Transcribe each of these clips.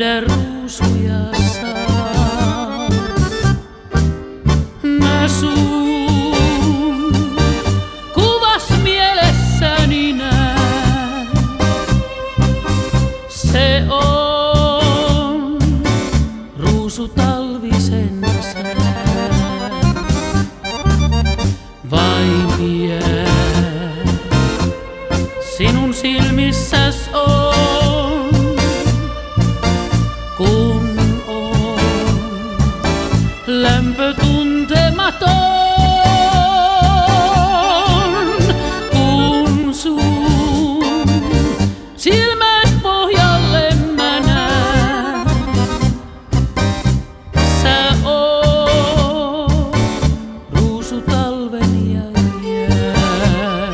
nähdä ruusuja saa. Mä sun kuvas mielessäni näen, se on ruusu talvisen sään. Vain jää sinun silmissäs on, kun on lämpö tuntematon, kun sun silmät pohjalle mä näen. Sä oot ruusu talven ja jään.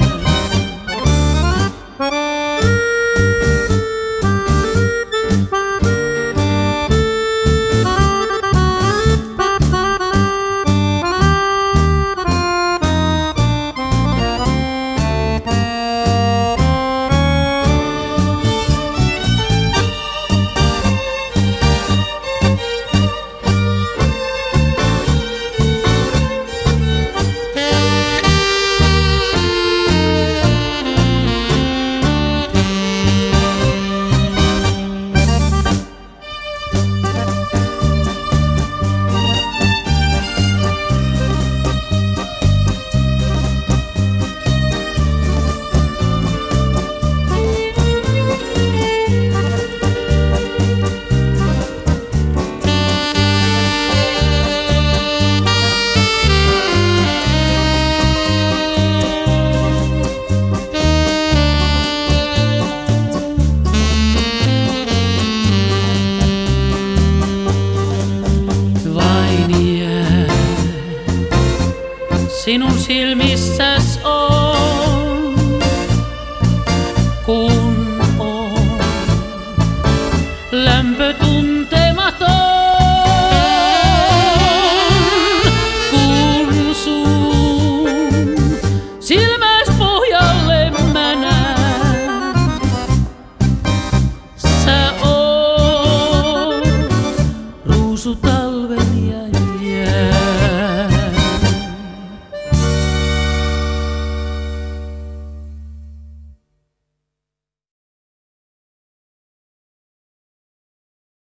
Sinun silmissäs on, kun on lämpö tuntee.